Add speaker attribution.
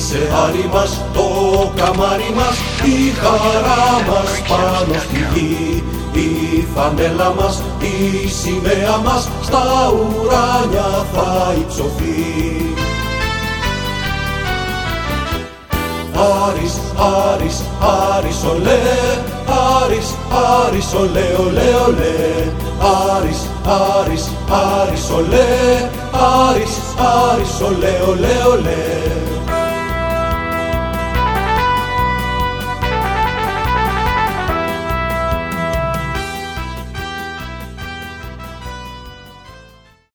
Speaker 1: Είσαι Άρη μας το καμάρι μας, η χαρά μας πάνω στη γη. Η φανέλα μας, η σημαία μας, στα ουράνια θα υψωθεί. Άρης, Άρης, Άρης ολέ, Άρης, Άρης ολέ, ολέ, ολέ. Άρης, Άρης, Άρης ολέ, Άρης, Άρης ολέ, ολέ, ολέ.